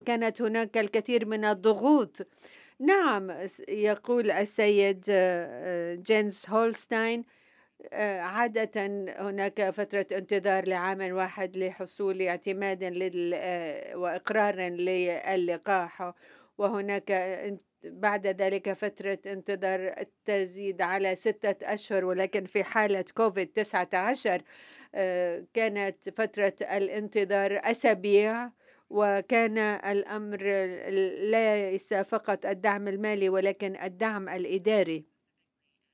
وكانت هناك الكثير من الضغوط. نعم، يقول السيد جينز هولستاين: عادة هناك فترة انتظار لعام واحد لحصول اعتماد وإقرار للقاح، وهناك بعد ذلك فترة انتظار تزيد على 6 أشهر، ولكن في حالة كوفيد 19 كانت فترة الانتظار أسابيع. وكان الأمر ليس فقط الدعم المالي ولكن الدعم الإداري.